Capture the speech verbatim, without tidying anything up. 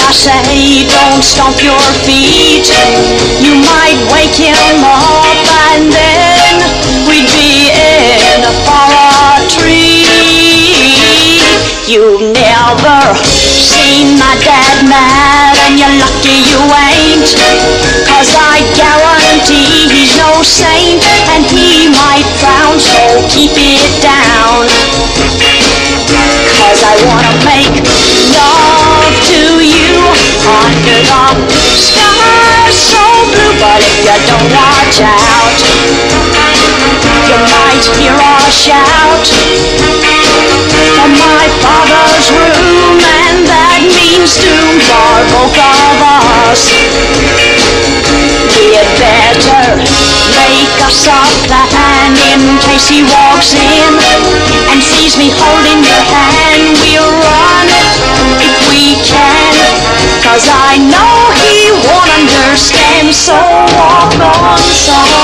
I say, don't stomp your feet. You might wake him up and then we'd be in for a treat. You've never seen my dad mad, and you're lucky you ain't, 'cause I guarantee he's no saint, and he might frown, so keep it down. 'Cause I wanna make love to you under the sky so blue, but if you don't watch out, you might hear a shout from my father's room, and that means doom for both of us. We'd better make us a plan in case he walks in and sees me holding your hand. We'll run if we can, 'cause I know he won't understand, so walk on, son.